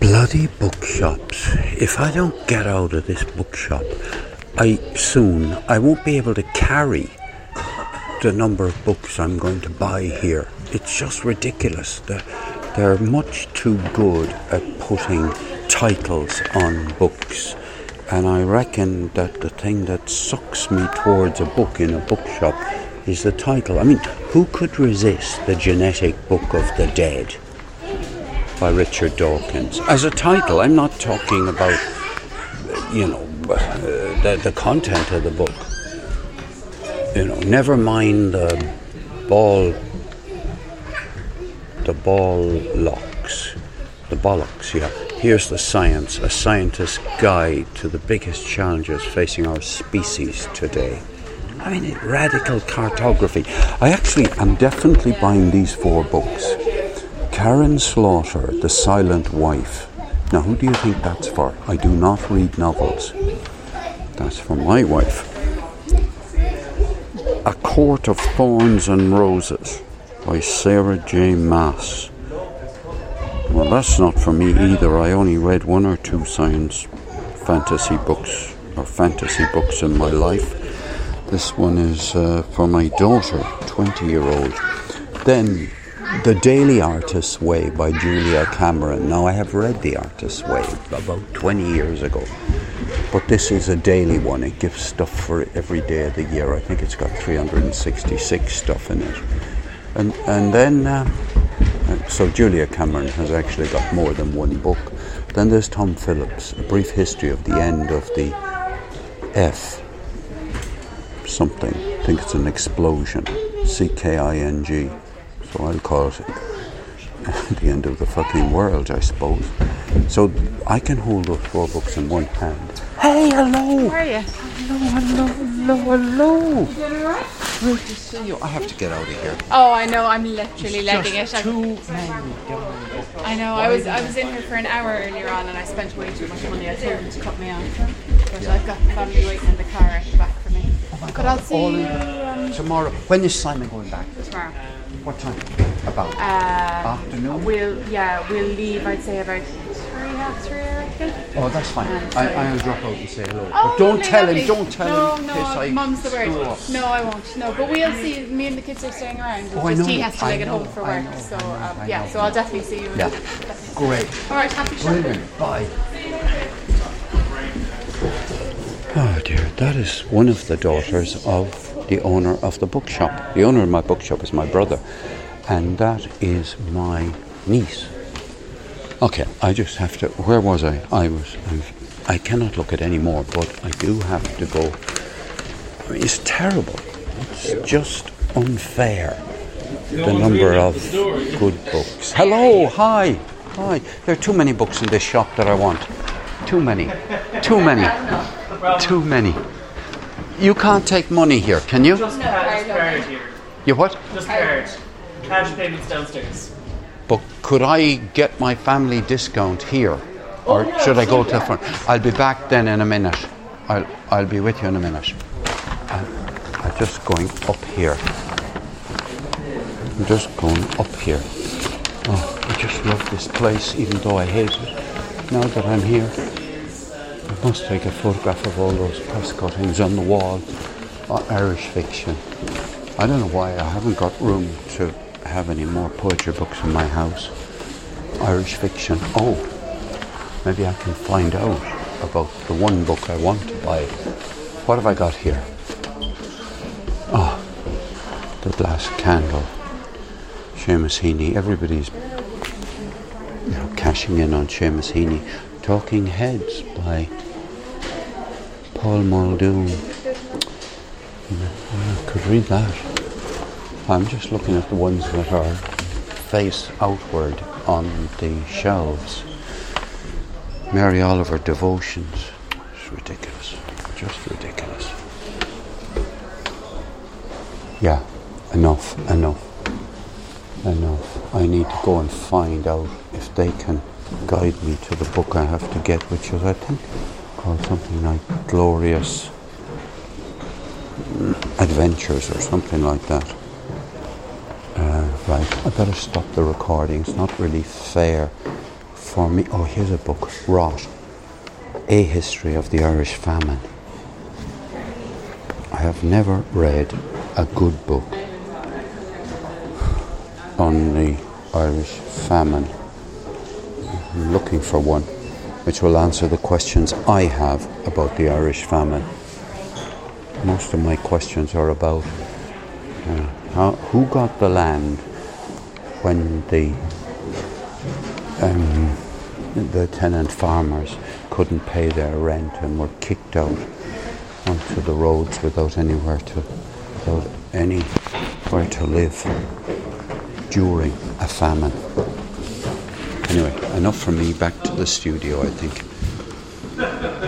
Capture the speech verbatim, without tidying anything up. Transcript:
Bloody bookshops. If I don't get out of this bookshop, I soon, I won't be able to carry the number of books I'm going to buy here. It's just ridiculous. They're, they're much too good at putting titles on books. And I reckon that the thing that sucks me towards a book in a bookshop is the title. I mean, who could resist The Genetic Book of the Dead by Richard Dawkins? As a title, I'm not talking about, you know, uh, the, the content of the book. You know, never mind the ball, the ball locks, the bollocks, yeah. Here's the science, a scientist's guide to the biggest challenges facing our species today. I mean, radical cartography. I actually am definitely buying these four books. Karen Slaughter, The Silent Wife. Now, who do you think that's for? I do not read novels. That's for my wife. A Court of Thorns and Roses by Sarah J. Maas. Well, that's not for me either. I only read one or two science fantasy books or fantasy books in my life. This one is uh, for my daughter, twenty-year-old. Then, The Daily Artist's Way by Julia Cameron. Now, I have read The Artist's Way about twenty years ago, but this is a daily one. It gives stuff for every day of the year. I think it's got three hundred sixty-six stuff in it. And and then, uh, so Julia Cameron has actually got more than one book. Then there's Tom Phillips, A Brief History of the End of the F something. I think it's an explosion. C K I N G. So I'll call it the end of the fucking world, I suppose. So I can hold those four books in one hand. Hey, hello! How are you? Hello, hello, hello, hello! Great to see you. I have to get out of here. Oh, I know. I'm literally legging it. Just too many I know. I was I was in here for an hour earlier on, and I spent way too much money. I told them to cut me off, but I've got the family waiting in the car at the back for me. Oh my God! But I'll see All you in um, tomorrow. When is Simon going back? tomorrow. What time? About Um, afternoon? We'll yeah we'll leave. I'd say about three half three. I reckon. Oh, that's fine. Um, I, sorry. I'll drop out and say hello. Oh, but don't lovely, tell lovely. him. Don't tell no, him. No, Kiss, I no, Mum's the screw word. up. No, I won't. No, but we'll see. Me and the kids are staying around. It's Oh, I just know, he has to I like get know, home for I work. know, so I know, um, I yeah, know. so I'll definitely see you. Yeah. Great. All right, happy shopping. Brilliant. Bye. Oh dear, that is one of the daughters of the owner of the bookshop. The owner of my bookshop is my brother, and that is my niece. Okay, I just have to. Where was I? I was. I've, I cannot look at any more, but I do have to go. I mean, it's terrible. It's just unfair. The number of good books. Hello, hi, hi. There are too many books in this shop that I want. Too many. Too many. Too many. You can't take money here, can you? Just cash card here. You what? Just card. Cash payments downstairs. But could I get my family discount here? Or should I go to the front? I'll be back then in a minute. I'll I'll be with you in a minute. I'm, I'm just going up here. I'm just going up here. Oh, I just love this place, even though I hate it. Now that I'm here, I must take a photograph of all those press cuttings on the wall. Oh, Irish fiction. I don't know why I haven't got room to have any more poetry books in my house. Irish fiction. Oh, maybe I can find out about the one book I want to buy. What have I got here? Oh, The Last Candle. Seamus Heaney. Everybody's, you know, cashing in on Seamus Heaney. Talking Heads by Paul Muldoon. I could read that. I'm just looking at the ones that are face outward on the shelves. Mary Oliver Devotions. It's ridiculous. Just ridiculous. Yeah, enough, enough, enough. I need to go and find out if they can guide me to the book I have to get, which is, I think, called something like Glorious Adventures or something like that. Uh, right, I better stop the recording. It's not really fair for me, oh, here's a book, Rot, A History of the Irish Famine. I have never read a good book on the Irish famine. I'm looking for one which will answer the questions I have about the Irish famine. Most of my questions are about uh, how, who got the land when the um, the tenant farmers couldn't pay their rent and were kicked out onto the roads without anywhere to without anywhere to live during a famine. Anyway, enough from me, back to the studio, I think.